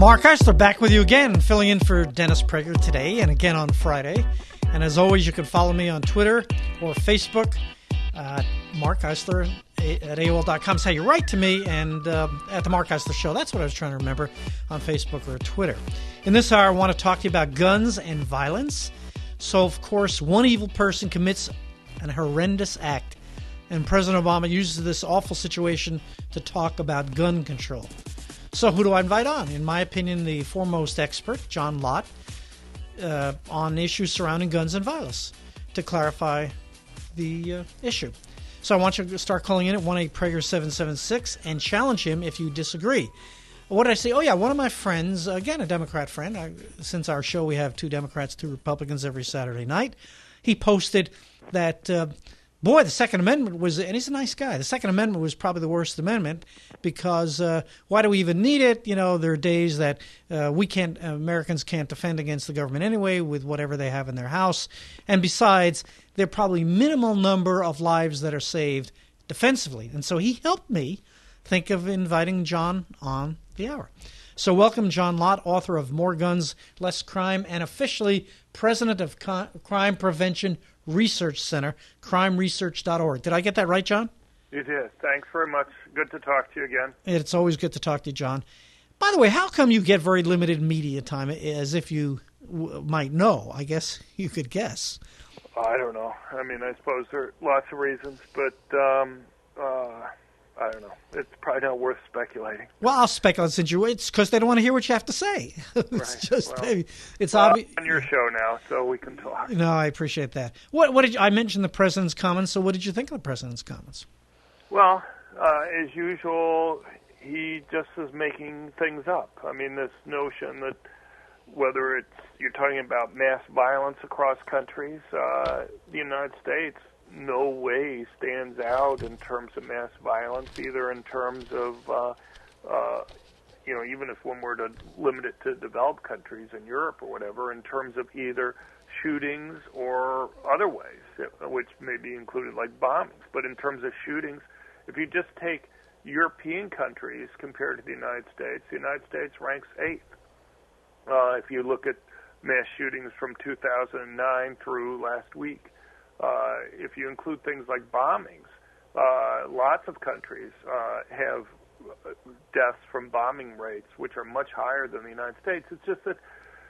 Mark Eisler back with you again, filling in for Dennis Prager today and again on Friday. And as always, you can follow me on Twitter or Facebook. Mark Eisler at AOL.com is how you write to me, and at the Mark Eisler Show. That's what I was trying to remember, on Facebook or Twitter. In this hour, I want to talk to you about guns and violence. So, of course, one evil person commits an horrendous act, and President Obama uses this awful situation to talk about gun control. So who do I invite on? In my opinion, the foremost expert, John Lott, on issues surrounding guns and violence, to clarify the issue. So I want you to start calling in at 1-8-PRAGER-776 and challenge him if you disagree. What did I say? Oh, yeah, one of my friends, again, a Democrat friend. Since our show, we have 2 Democrats, 2 Republicans every Saturday night. He posted that, boy, the Second Amendment was, and he's a nice guy, the Second Amendment was probably the worst amendment because why do we even need it? You know, there are days that Americans can't defend against the government anyway with whatever they have in their house. And besides, there are probably minimal number of lives that are saved defensively. And so he helped me think of inviting John on the hour. So welcome, John Lott, author of More Guns, Less Crime, and officially president of Crime Prevention Research Center, crimeresearch.org. Did I get that right, John? You did. Thanks very much. Good to talk to you again. It's always good to talk to you, John. By the way, how come you get very limited media time, as if you might know? I guess you could guess. I don't know. I mean, I suppose there are lots of reasons, but I don't know. It's probably not worth speculating. Well, I'll speculate since it's because they don't want to hear what you have to say. It's right. just maybe it's obvious. I'm on your show now, so we can talk. No, I appreciate that. What did I mentioned the president's comments? So, what did you think of the president's comments? Well, as usual, he just is making things up. I mean, this notion that whether you're talking about mass violence across countries, the United States no way stands out in terms of mass violence, either in terms of, even if one were to limit it to developed countries in Europe or whatever, in terms of either shootings or other ways, which may be included like bombings. But in terms of shootings, if you just take European countries compared to the United States ranks 8th. If you look at mass shootings from 2009 through last week, if you include things like bombings, lots of countries have deaths from bombing rates, which are much higher than the United States. It's just that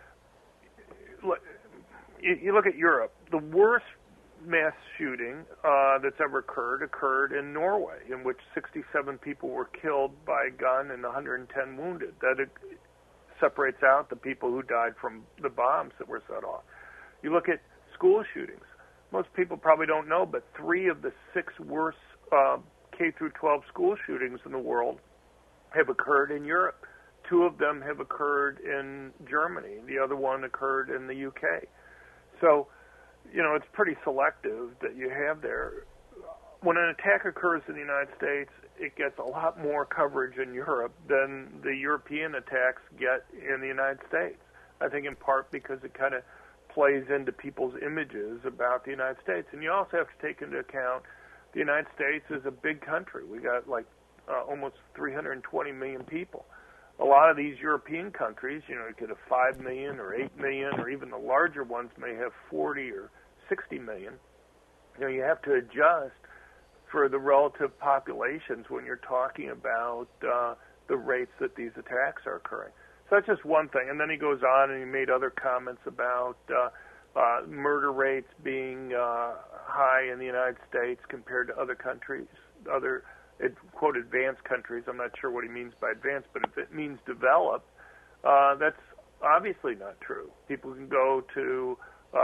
you look at Europe, the worst mass shooting that's ever occurred in Norway, in which 67 people were killed by a gun and 110 wounded. That separates out the people who died from the bombs that were set off. You look at school shootings. Most people probably don't know, but 3 of the 6 worst K-12 school shootings in the world have occurred in Europe. 2 of them have occurred in Germany. The other one occurred in the UK. So, it's pretty selective that you have there. When an attack occurs in the United States, it gets a lot more coverage in Europe than the European attacks get in the United States. I think in part because it kind of plays into people's images about the United States. And you also have to take into account the United States is a big country. We got almost 320 million people. A lot of these European countries, you could have 5 million or 8 million, or even the larger ones may have 40 or 60 million. You have to adjust for the relative populations when you're talking about the rates that these attacks are occurring. So that's just one thing. And then he goes on and he made other comments about murder rates being high in the United States compared to other countries, quote, advanced countries. I'm not sure what he means by advanced, but if it means developed, that's obviously not true. People can go to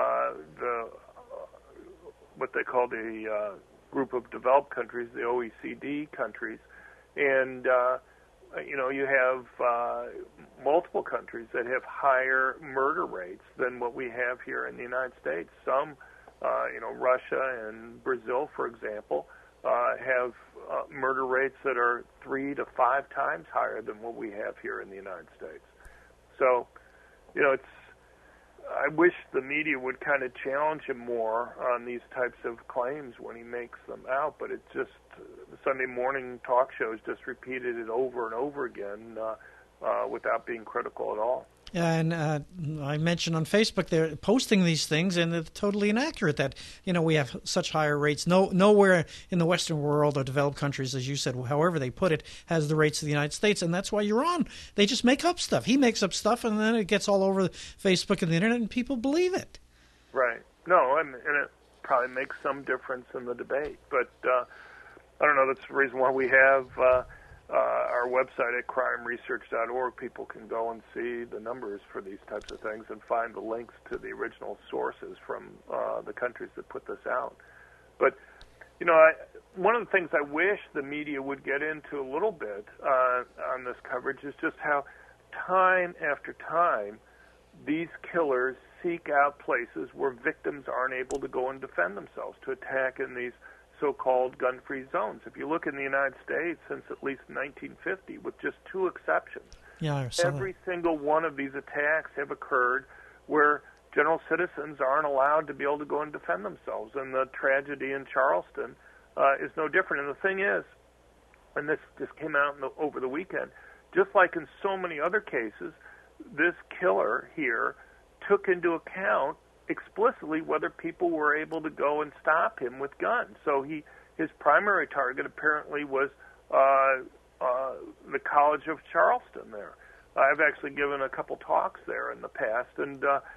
what they call the group of developed countries, the OECD countries, and you have multiple countries that have higher murder rates than what we have here in the United States. Some, Russia and Brazil, for example, have murder rates that are 3 to 5 times higher than what we have here in the United States. So, I wish the media would kind of challenge him more on these types of claims when he makes them out, but it just, the Sunday morning talk shows just repeated it over and over again. without being critical at all. And I mentioned on Facebook they're posting these things, and it's totally inaccurate that, we have such higher rates. Nowhere in the Western world or developed countries, as you said, however they put it, has the rates of the United States, and that's why Iran, they just make up stuff. He makes up stuff, and then it gets all over Facebook and the Internet, and people believe it. Right. No, and it probably makes some difference in the debate. But I don't know, that's the reason why we have our website at crimeresearch.org. People can go and see the numbers for these types of things and find the links to the original sources from the countries that put this out. But, one of the things I wish the media would get into a little bit on this coverage is just how time after time these killers seek out places where victims aren't able to go and defend themselves, to attack in these so-called gun-free zones. If you look in the United States since at least 1950, with just two exceptions, every single one of these attacks have occurred where general citizens aren't allowed to be able to go and defend themselves. And the tragedy in Charleston is no different. And the thing is, and this just came out over the weekend, just like in so many other cases, this killer here took into account explicitly whether people were able to go and stop him with guns. So his primary target apparently was the College of Charleston there. I've actually given a couple talks there in the past, and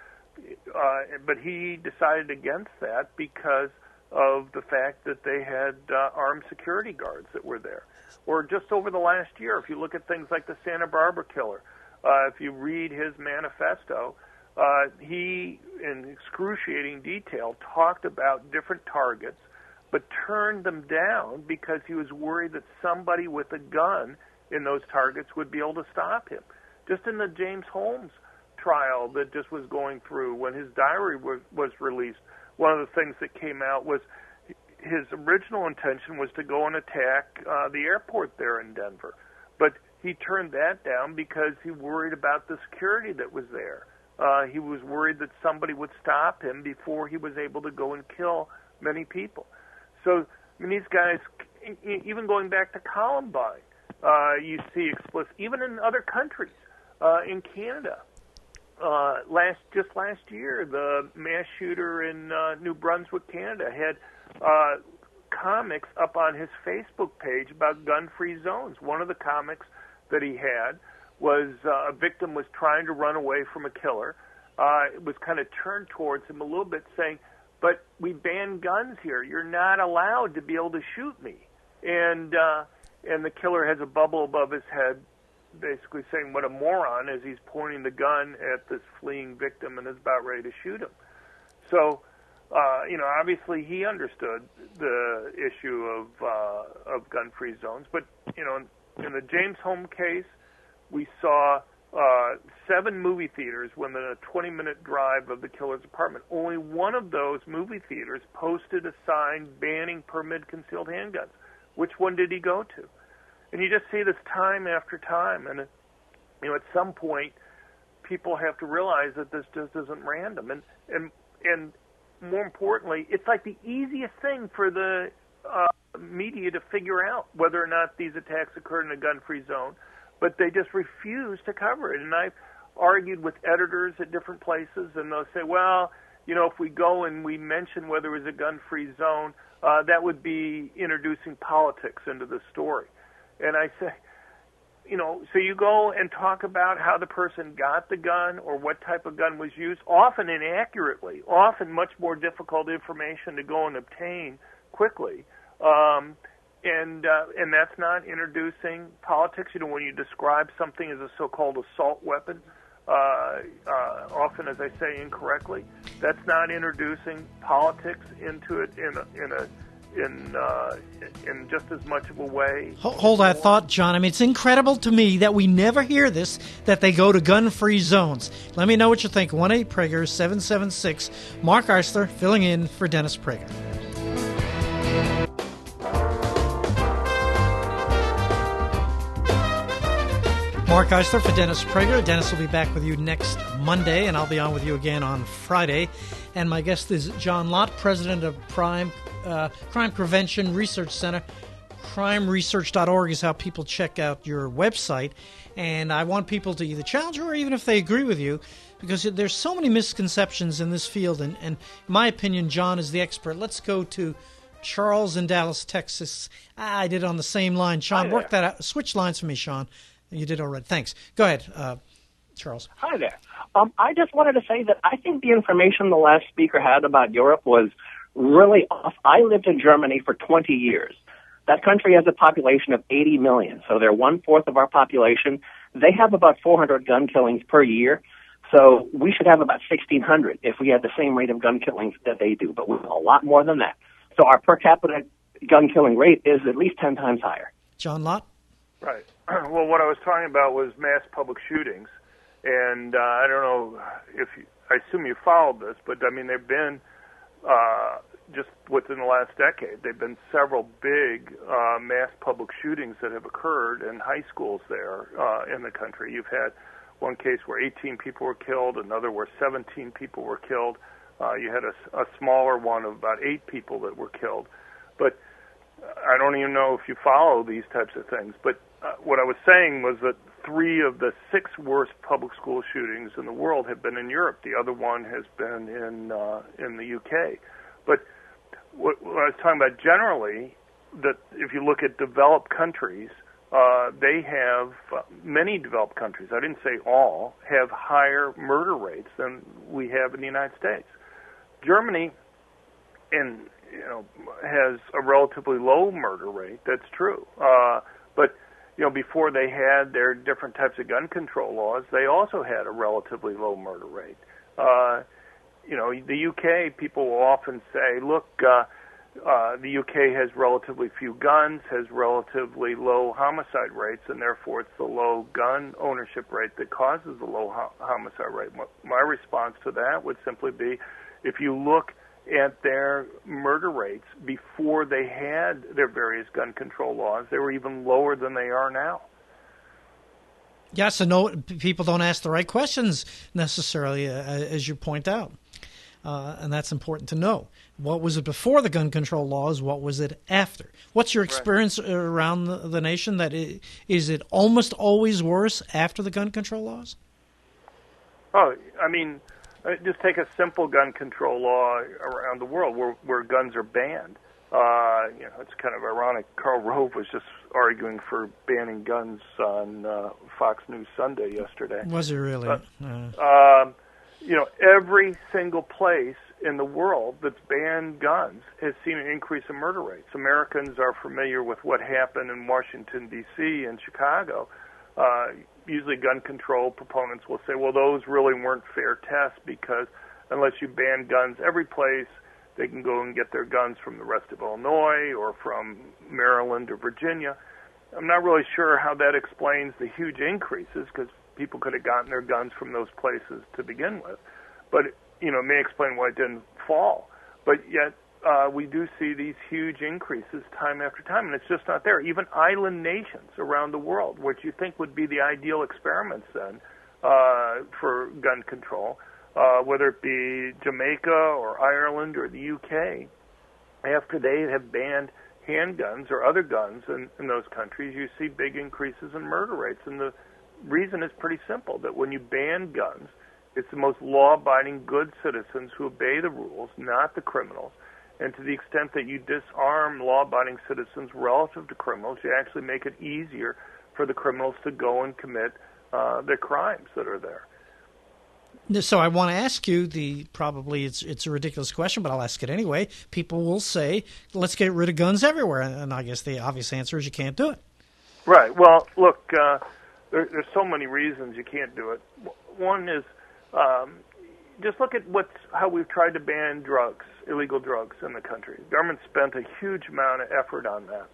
but he decided against that because of the fact that they had armed security guards that were there. Or just over the last year, if you look at things like the Santa Barbara killer, if you read his manifesto, he, in excruciating detail, talked about different targets, but turned them down because he was worried that somebody with a gun in those targets would be able to stop him. Just in the James Holmes trial that just was going through, when his diary was released, one of the things that came out was his original intention was to go and attack the airport there in Denver. But he turned that down because he worried about the security that was there. He was worried that somebody would stop him before he was able to go and kill many people. So, these guys, even going back to Columbine, you see explicit, even in other countries, in Canada. Just last year, the mass shooter in New Brunswick, Canada, had comics up on his Facebook page about gun-free zones. One of the comics that he had was a victim was trying to run away from a killer. It was kind of turned towards him a little bit, saying, "But we ban guns here. You're not allowed to be able to shoot me." And the killer has a bubble above his head, basically saying what a moron, as he's pointing the gun at this fleeing victim and is about ready to shoot him. So, obviously he understood the issue of gun-free zones. But, in the James Holmes case, we saw 7 movie theaters within a 20-minute drive of the killer's apartment. Only one of those movie theaters posted a sign banning permitted concealed handguns. Which one did he go to? And you just see this time after time. And, at some point, people have to realize that this just isn't random. And more importantly, it's like the easiest thing for the media to figure out whether or not these attacks occurred in a gun-free zone, but they just refuse to cover it. And I've argued with editors at different places, and they'll say, well, if we go and we mention whether it was a gun-free zone, that would be introducing politics into the story. And I say, so you go and talk about how the person got the gun or what type of gun was used, often inaccurately, often much more difficult information to go and obtain quickly. And that's not introducing politics. When you describe something as a so-called assault weapon, often, as I say, incorrectly, that's not introducing politics into it in just as much of a way. Hold that thought, John. It's incredible to me that we never hear this, that they go to gun-free zones. Let me know what you think. 1-8-PRAGER 776. Mark Eisler filling in for Dennis Prager. Mark Eisler for Dennis Prager. Dennis will be back with you next Monday, and I'll be on with you again on Friday. And my guest is John Lott, president of Crime Prevention Research Center. crimeresearch.org is how people check out your website. And I want people to either challenge you or even if they agree with you, because there's so many misconceptions in this field. And in my opinion, John is the expert. Let's go to Charles in Dallas, Texas. I did it on the same line. Sean, work that out. Switch lines for me, Sean. You did already. Thanks. Go ahead, Charles. Hi there. I just wanted to say that I think the information the last speaker had about Europe was really off. I lived in Germany for 20 years. That country has a population of 80 million, so they're 1/4 of our population. They have about 400 gun killings per year, so we should have about 1,600 if we had the same rate of gun killings that they do, but we have a lot more than that. So our per capita gun killing rate is at least 10 times higher. John Lott? Right. Well, what I was talking about was mass public shootings, and I don't know if I assume you followed this, but I mean, they've been just within the last decade, there have been several big mass public shootings that have occurred in high schools there in the country. You've had one case where 18 people were killed, another where 17 people were killed. You had a smaller one of about 8 people that were killed. But I don't even know if you follow these types of things. But what I was saying was that 3 of the 6 worst public school shootings in the world have been in Europe. The other one has been in the UK. But what I was talking about generally, that if you look at developed countries, they have, many developed countries, I didn't say all, have higher murder rates than we have in the United States. Germany has a relatively low murder rate, that's true. But before they had their different types of gun control laws, they also had a relatively low murder rate. The UK, people will often say, look, the UK has relatively few guns, has relatively low homicide rates, and therefore it's the low gun ownership rate that causes the low homicide rate. My response to that would simply be, if you look at their murder rates before they had their various gun control laws, they were even lower than they are now. Yeah, so no, people don't ask the right questions necessarily, as you point out. And that's important to know. What was it before the gun control laws? What was it after? What's your experience around the nation? Is it almost always worse after the gun control laws? Oh, I mean, just take a simple gun control law around the world where guns are banned. It's kind of ironic. Karl Rove was just arguing for banning guns on Fox News Sunday yesterday. Was he really? Every single place in the world that's banned guns has seen an increase in murder rates. Americans are familiar with what happened in Washington, D.C. and Chicago. Usually gun control proponents will say, well, those really weren't fair tests because unless you ban guns every place, they can go and get their guns from the rest of Illinois or from Maryland or Virginia. I'm not really sure how that explains the huge increases because people could have gotten their guns from those places to begin with. But, it may explain why it didn't fall. But yet we do see these huge increases time after time, and it's just not there. Even island nations around the world, which you think would be the ideal experiments then for gun control, whether it be Jamaica or Ireland or the UK, after they have banned handguns or other guns in those countries, you see big increases in murder rates. And the reason is pretty simple, that when you ban guns, it's the most law-abiding good citizens who obey the rules, not the criminals. And to the extent that you disarm law-abiding citizens relative to criminals, you actually make it easier for the criminals to go and commit the crimes that are there. So I want to ask you, probably it's a ridiculous question, but I'll ask it anyway. People will say, let's get rid of guns everywhere. And I guess the obvious answer is you can't do it. Right. Well, look, there's so many reasons you can't do it. One is just look at how we've tried to ban drugs, illegal drugs in the country. The government spent a huge amount of effort on that.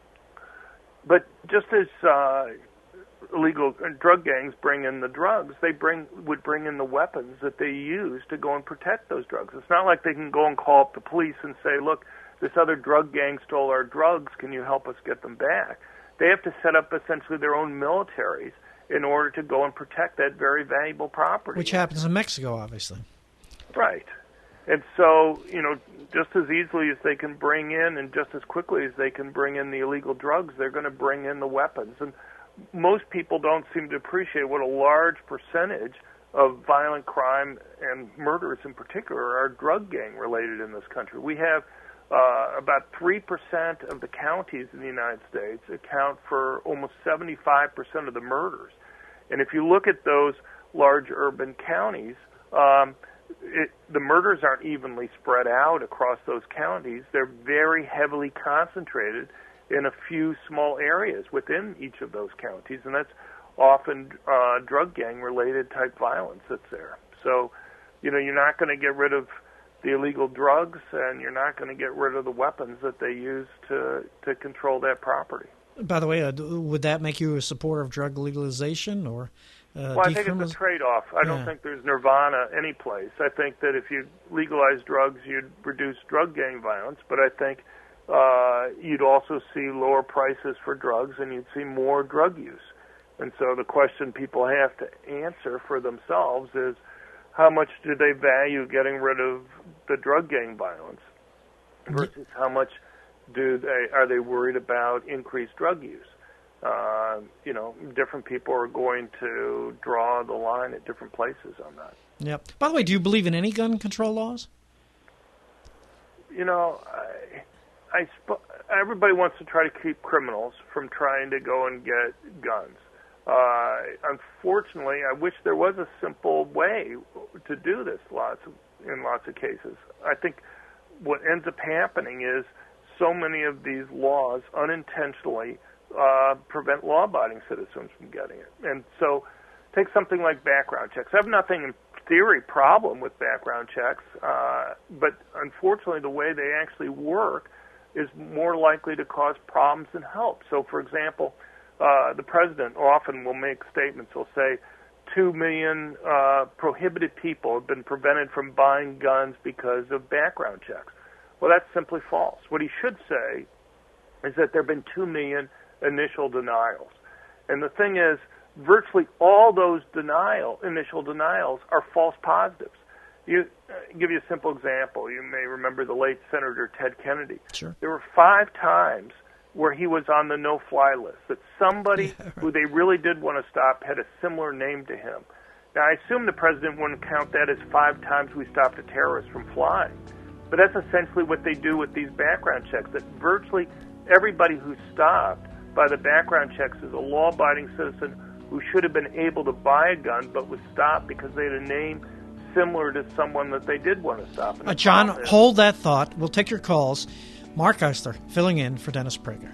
But just as illegal drug gangs bring in the drugs, they would bring in the weapons that they use to go and protect those drugs. It's not like they can go and call up the police and say, look, this other drug gang stole our drugs, can you help us get them back? They have to set up essentially their own militaries in order to go and protect that very valuable property. Which happens in Mexico, obviously. Right. And so, just as easily as they can bring in and just as quickly as they can bring in the illegal drugs, they're going to bring in the weapons. And most people don't seem to appreciate what a large percentage of violent crime and murders in particular are drug gang related in this country. We have about 3% of the counties in the United States account for almost 75% of the murders. And if you look at those large urban counties, the murders aren't evenly spread out across those counties. They're very heavily concentrated in a few small areas within each of those counties, and that's often drug gang-related type violence that's there. So, you're not going to get rid of the illegal drugs, and you're not going to get rid of the weapons that they use to control that property. By the way, would that make you a supporter of drug legalization or? Well, I think it's a trade-off. I don't think there's nirvana any place. I think that if you legalize drugs, you'd reduce drug gang violence, but I think you'd also see lower prices for drugs and you'd see more drug use. And so the question people have to answer for themselves is, how much do they value getting rid of the drug gang violence versus how much are they worried about increased drug use? Different people are going to draw the line at different places on that. Yeah. By the way, do you believe in any gun control laws? Everybody wants to try to keep criminals from trying to go and get guns. Unfortunately, I wish there was a simple way to do this in lots of cases. I think what ends up happening is so many of these laws unintentionally prevent law-abiding citizens from getting it. And so take something like background checks. I have nothing in theory problem with background checks, but unfortunately the way they actually work is more likely to cause problems than help. So, for example, the president often will make statements. He'll say 2 million prohibited people have been prevented from buying guns because of background checks. Well, that's simply false. What he should say is that there have been 2 million initial denials. And the thing is, virtually all those initial denials are false positives. Give you a simple example. You may remember the late Senator Ted Kennedy. Sure. There were 5 times where he was on the no-fly list, that somebody who they really did want to stop had a similar name to him. Now, I assume the president wouldn't count that as 5 times we stopped a terrorist from flying. But that's essentially what they do with these background checks, that virtually everybody who's stopped by the background checks is a law-abiding citizen who should have been able to buy a gun but was stopped because they had a name similar to someone that they did want to stop. John, hold that thought. We'll take your calls. Mark Eisler, filling in for Dennis Prager.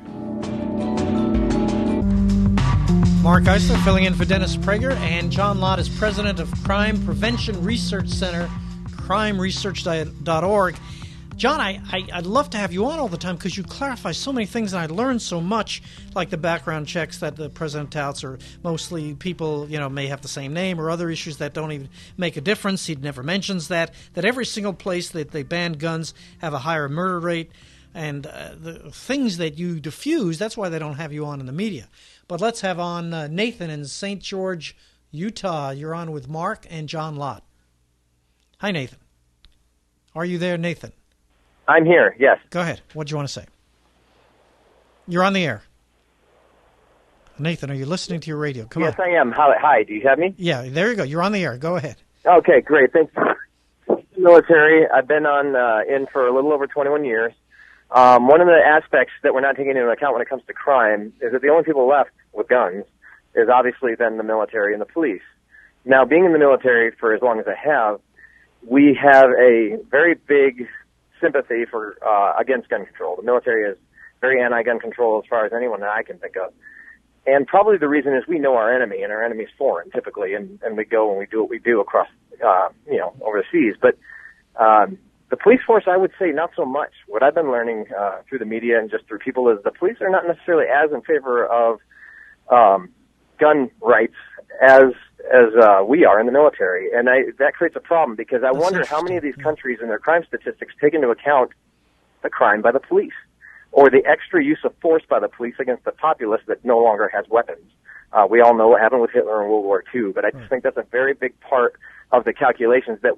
Mark Eisler, filling in for Dennis Prager, and John Lott is president of Crime Prevention Research Center, crimeresearch.org. John, I'd love to have you on all the time because you clarify so many things, and I learned so much, like the background checks that the president touts are mostly people, may have the same name, or other issues that don't even make a difference. He never mentions that every single place that they ban guns have a higher murder rate, and the things that you diffuse, that's why they don't have you on in the media. But let's have on Nathan in St. George, Utah. You're on with Mark and John Lott. Hi, Nathan. Are you there, Nathan? I'm here, yes. Go ahead. What do you want to say? You're on the air. Nathan, are you listening to your radio? Come on. Yes, I am. Hi, do you have me? Yeah, there you go. You're on the air. Go ahead. Okay, great. Thanks. Military, I've been in for a little over 21 years. One of the aspects that we're not taking into account when it comes to crime is that the only people left with guns is obviously then the military and the police. Now, being in the military for as long as I have, we have a very big sympathy for against gun control. The military is very anti-gun control as far as anyone that I can think of. And probably the reason is we know our enemy, and our enemy's foreign typically, and we go and we do what we do across, overseas. But the police force, I would say, not so much. What I've been learning through the media and just through people is the police are not necessarily as in favor of gun rights as we are in the military, and that creates a problem because I wonder how many of these countries in their crime statistics take into account the crime by the police or the extra use of force by the police against the populace that no longer has weapons. We all know what happened with Hitler in World War II, but I just think that's a very big part of the calculations that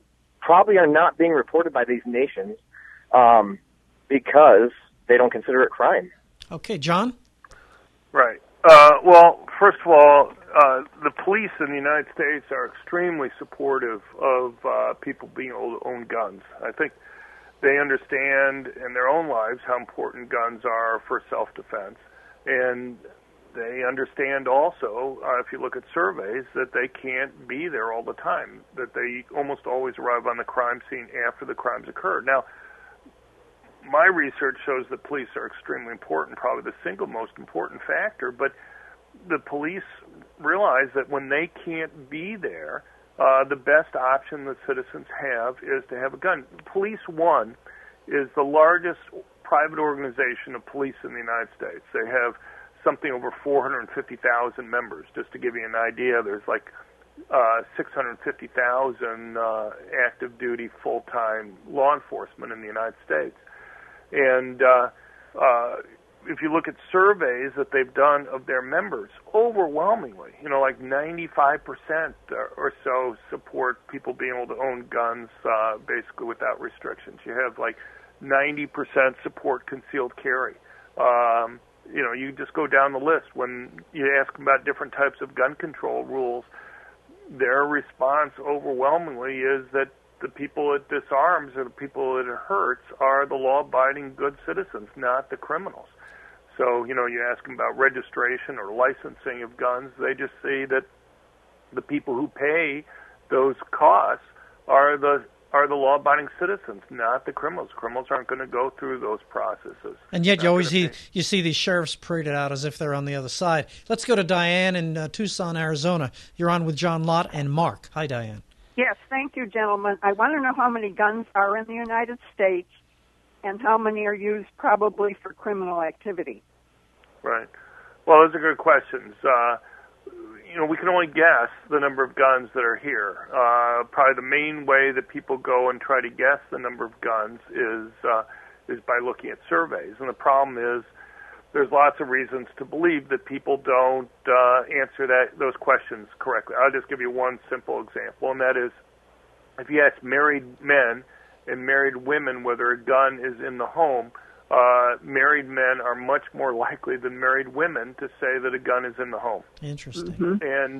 probably are not being reported by these nations because they don't consider it crime. Okay, John? Right. Well, first of all, the police in the United States are extremely supportive of people being able to own guns. I think they understand in their own lives how important guns are for self-defense. And they understand also, if you look at surveys, that they can't be there all the time, that they almost always arrive on the crime scene after the crimes occurred. Now, my research shows that police are extremely important, probably the single most important factor, but the police realize that when they can't be there, the best option that citizens have is to have a gun. Police One is the largest private organization of police in the United States. They have something over 450,000 members. Just to give you an idea, there's like 650,000 active duty full-time law enforcement in the United States. And if you look at surveys that they've done of their members, overwhelmingly, like 95% or so support people being able to own guns basically without restrictions. You have like 90% support concealed carry. You just go down the list. When you ask them about different types of gun control rules, their response overwhelmingly is that the people it disarms or the people it hurts are the law-abiding good citizens, not the criminals. So, you ask them about registration or licensing of guns, they just see that the people who pay those costs are the law-abiding citizens, not the criminals. Criminals aren't going to go through those processes. And yet you see these sheriffs paraded out as if they're on the other side. Let's go to Diane in Tucson, Arizona. You're on with John Lott and Mark. Hi, Diane. Yes, thank you, gentlemen. I want to know how many guns are in the United States and how many are used probably for criminal activity. Right. Well, those are good questions. We can only guess the number of guns that are here. Probably the main way that people go and try to guess the number of guns is by looking at surveys. And the problem is there's lots of reasons to believe that people don't answer those questions correctly. I'll just give you one simple example, and that is if you ask married men and married women whether a gun is in the home, married men are much more likely than married women to say that a gun is in the home. Interesting. Mm-hmm.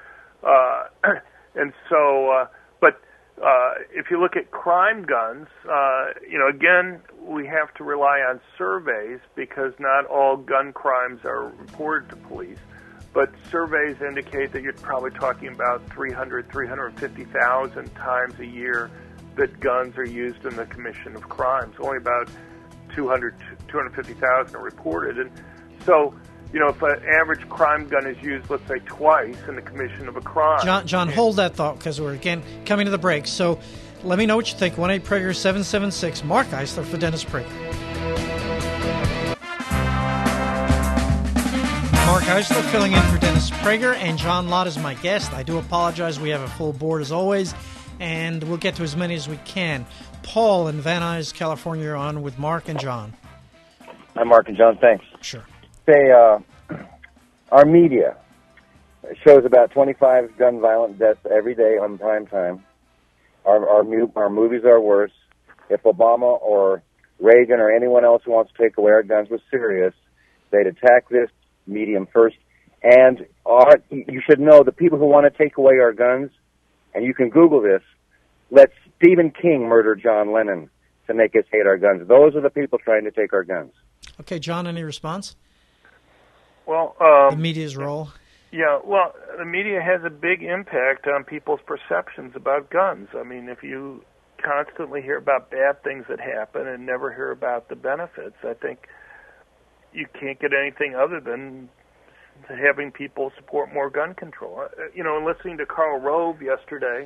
But if you look at crime guns, again, we have to rely on surveys because not all gun crimes are reported to police. But surveys indicate that you're probably talking about 350,000 times a year that guns are used in the commission of crimes. Only about 250,000 are reported. And so, if an average crime gun is used, let's say, twice in the commission of a crime. John, hold that thought because we're, again, coming to the break. So let me know what you think. 1-8-PRAGER-776. Mark Eisler for Dennis Prager. Mark Eisler filling in for Dennis Prager, and John Lott is my guest. I do apologize. We have a full board as always, and we'll get to as many as we can. Paul in Van Nuys, California, you're on with Mark and John. Hi, Mark and John. Thanks. Sure. Our media shows about 25 gun violent deaths every day on prime time. Our movies are worse. If Obama or Reagan or anyone else who wants to take away our guns was serious, they'd attack this medium first. And you should know the people who want to take away our guns, and you can Google this, let Stephen King murder John Lennon to make us hate our guns. Those are the people trying to take our guns. Okay, John, any response? Well, the media's role? Yeah, well, the media has a big impact on people's perceptions about guns. I mean, if you constantly hear about bad things that happen and never hear about the benefits, I think you can't get anything other than having people support more gun control. And listening to Karl Rove yesterday,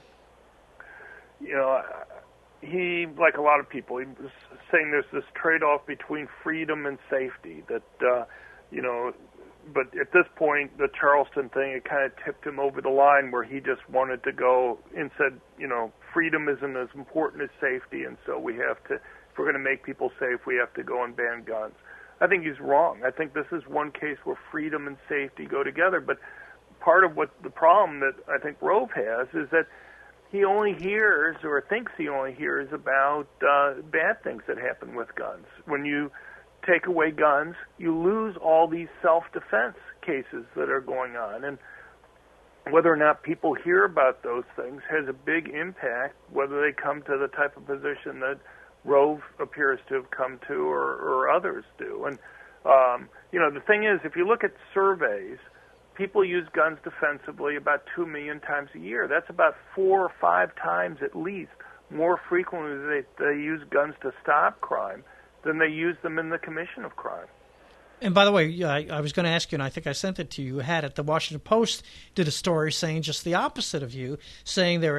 he, like a lot of people, he was saying there's this trade-off between freedom and safety that, but at this point, the Charleston thing, it kind of tipped him over the line where he just wanted to go and said, freedom isn't as important as safety, and so we have to, if we're going to make people safe, we have to go and ban guns. I think he's wrong. I think this is one case where freedom and safety go together, but part of what the problem that I think Rove has is that he only hears or thinks he only hears about bad things that happen with guns. When you take away guns, you lose all these self-defense cases that are going on. And whether or not people hear about those things has a big impact, whether they come to the type of position that Rove appears to have come to or others do. And, the thing is, if you look at surveys, people use guns defensively about 2 million times a year. That's about 4 or 5 times at least more frequently they use guns to stop crime than they use them in the commission of crime. And by the way, I was going to ask you, and I think I sent it to you, had it. The Washington Post did a story saying just the opposite of you, saying there are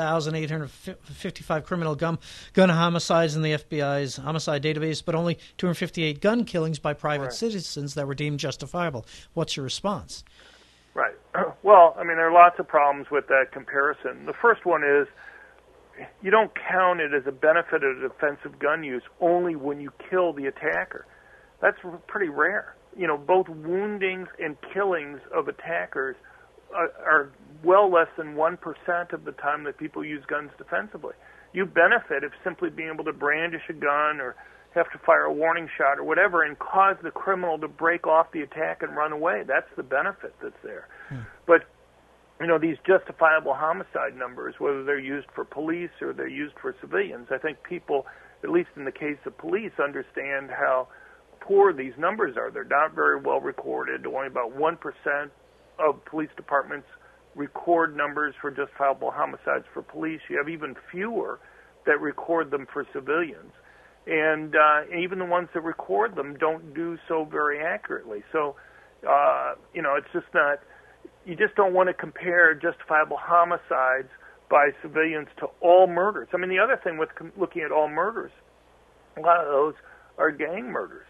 8,855 criminal gun homicides in the FBI's homicide database, but only 258 gun killings by private citizens that were deemed justifiable. What's your response? Right. Well, I mean, there are lots of problems with that comparison. The first one is you don't count it as a benefit of defensive gun use only when you kill the attacker. That's pretty rare. Both woundings and killings of attackers are well less than 1% of the time that people use guns defensively. You benefit if simply being able to brandish a gun or have to fire a warning shot or whatever and cause the criminal to break off the attack and run away. That's the benefit that's there. But, these justifiable homicide numbers, whether they're used for police or they're used for civilians, I think people, at least in the case of police, understand how poor these numbers are. They're not very well recorded. Only about 1% of police departments record numbers for justifiable homicides for police. You have even fewer that record them for civilians. And even the ones that record them don't do so very accurately. So, it's just not, you just don't want to compare justifiable homicides by civilians to all murders. I mean, the other thing with looking at all murders, a lot of those are gang murders.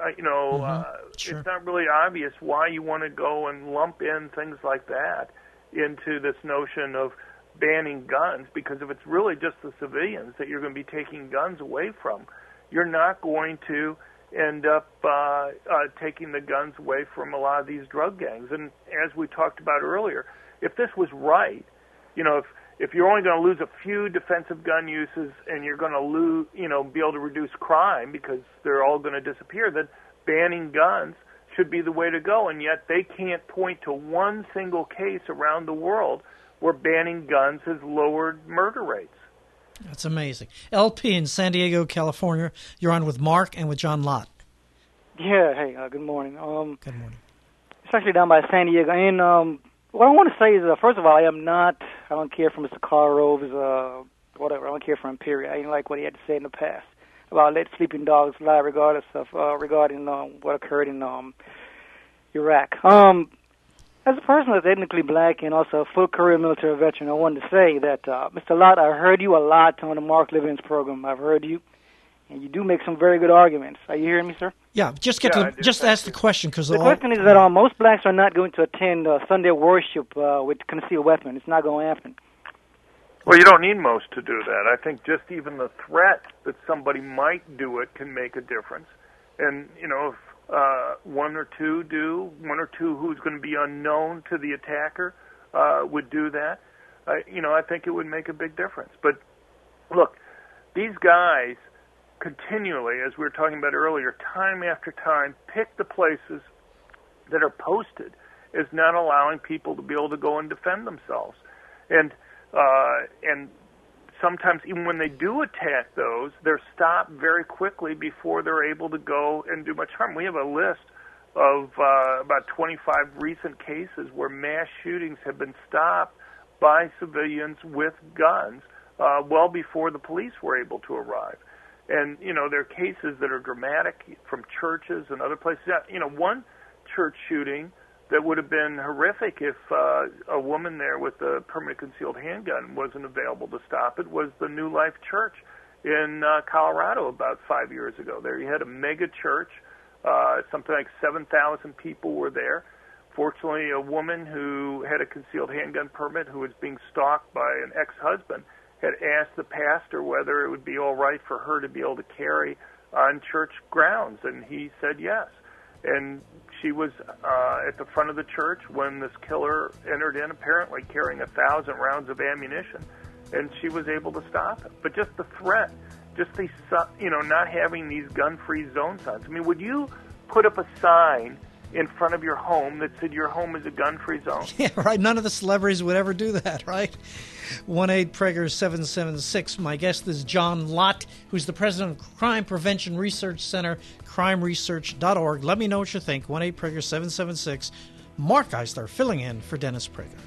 Sure. It's not really obvious why you want to go and lump in things like that into this notion of banning guns, because if it's really just the civilians that you're going to be taking guns away from, you're not going to end up taking the guns away from a lot of these drug gangs. And as we talked about earlier, if this was right, if you're only going to lose a few defensive gun uses and you're going to be able to reduce crime because they're all going to disappear, then banning guns should be the way to go. And yet they can't point to one single case around the world where banning guns has lowered murder rates. That's amazing. LP in San Diego, California. You're on with Mark and with John Lott. Yeah, hey, good morning. Good morning. It's actually down by San Diego. And what I want to say is, first of all, I don't care for Mr. Karl Rove's, whatever. I don't care for him, period. I didn't like what he had to say in the past about let sleeping dogs lie regarding what occurred in Iraq. As a person that's ethnically black and also a full career military veteran, I wanted to say that, Mr. Lott, I heard you a lot on the Mark Levin's program. I've heard you, and you do make some very good arguments. Are you hearing me, sir? Yeah, just ask the question. Cause the question is that most blacks are not going to attend Sunday worship with concealed weapon. It's not going to happen. Well, you don't need most to do that. I think just even the threat that somebody might do it can make a difference. And, if one or two who's going to be unknown to the attacker would do that, I think it would make a big difference. But look, these guys continually, as we were talking about earlier, time after time, pick the places that are posted as not allowing people to be able to go and defend themselves. And sometimes even when they do attack those, they're stopped very quickly before they're able to go and do much harm. We have a list of about 25 recent cases where mass shootings have been stopped by civilians with guns well before the police were able to arrive. And, there are cases that are dramatic from churches and other places. One church shooting that would have been horrific if a woman there with a permanent concealed handgun wasn't available to stop it was the New Life Church in Colorado about 5 years ago. There you had a mega church, something like 7,000 people were there. Fortunately, a woman who had a concealed handgun permit who was being stalked by an ex-husband had asked the pastor whether it would be all right for her to be able to carry on church grounds, and he said yes. And she was at the front of the church when this killer entered in, apparently carrying 1,000 rounds of ammunition. and she was able to stop it. But just the threat, just the, not having these gun-free zone signs. I mean, would you put up a sign in front of your home that said your home is a gun-free zone? Yeah, right. None of the celebrities would ever do that, right? 1-8-PRAGER-776. My guest is John Lott, who's the president of Crime Prevention Research Center, crimeresearch.org. Let me know what you think. 1-8-PRAGER-776. Mark Eisler filling in for Dennis Prager.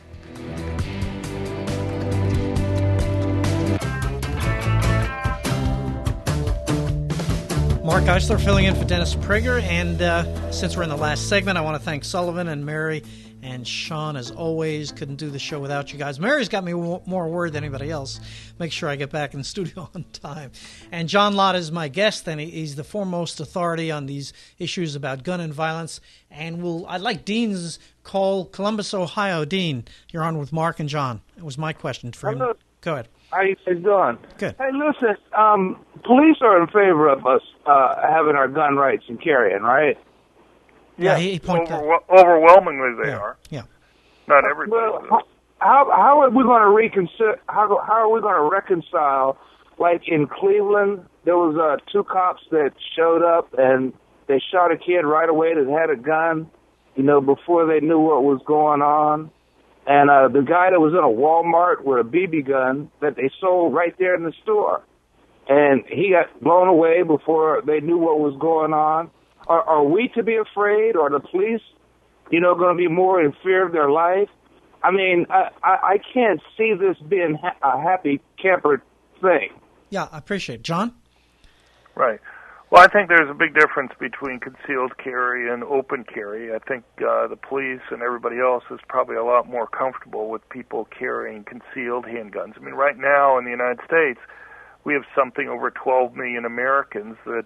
Mark Eisler filling in for Dennis Prager, and since we're in the last segment, I want to thank Sullivan and Mary and Sean, as always. Couldn't do the show without you guys. Mary's got me more word than anybody else. Make sure I get back in the studio on time. And John Lott is my guest, and he's the foremost authority on these issues about gun and violence. And I'd like Dean's call, Columbus, Ohio. Dean, you're on with Mark and John. It was my question for him. Go ahead. How you guys doing? Good. Hey, listen, police are in favor of us having our gun rights and carrying, right? Yeah, he pointed overwhelmingly they are. Yeah. Not everybody. Well, how are we going to reconsider? How are we going to reconcile? Like in Cleveland, there was 2 cops that showed up and they shot a kid right away that had a gun, before they knew what was going on. And the guy that was in a Walmart with a BB gun that they sold right there in the store. And he got blown away before they knew what was going on. Are we to be afraid? Or the police, going to be more in fear of their life? I mean, I can't see this being a happy camper thing. Yeah, I appreciate it. John? Right. Well, I think there's a big difference between concealed carry and open carry. I think the police and everybody else is probably a lot more comfortable with people carrying concealed handguns. I mean, right now in the United States, we have something over 12 million Americans that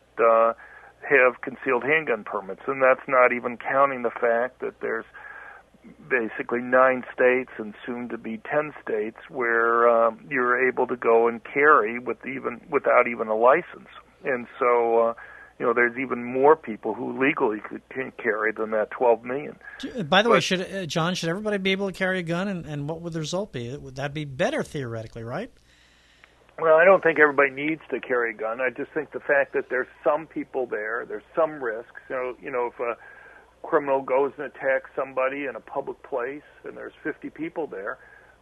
have concealed handgun permits, and that's not even counting the fact that there's basically 9 states and soon to be 10 states where you're able to go and carry without even a license. And so, there's even more people who legally can carry than that 12 million. By the way, should everybody be able to carry a gun, and what would the result be? Would that be better theoretically, right? Well, I don't think everybody needs to carry a gun. I just think the fact that there's some people there's some risks. If a criminal goes and attacks somebody in a public place and there's 50 people there,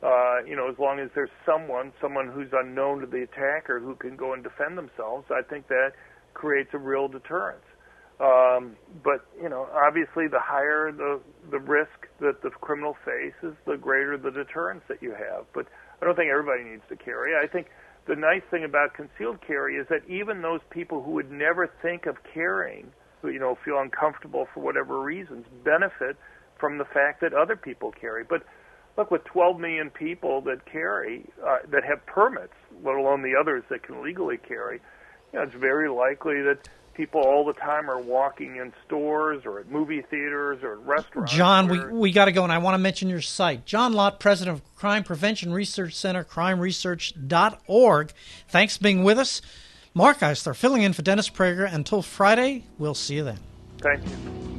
as long as there's someone who's unknown to the attacker who can go and defend themselves, I think that creates a real deterrence. But, obviously the higher the risk that the criminal faces, the greater the deterrence that you have. But I don't think everybody needs to carry. I think the nice thing about concealed carry is that even those people who would never think of carrying, who, feel uncomfortable for whatever reasons, benefit from the fact that other people carry. But look, with 12 million people that carry, that have permits, let alone the others that can legally carry, it's very likely that people all the time are walking in stores or at movie theaters or at restaurants. John, we got to go, and I want to mention your site. John Lott, president of Crime Prevention Research Center, crimeresearch.org. Thanks for being with us. Mark Eisler filling in for Dennis Prager. Until Friday, we'll see you then. Thank you.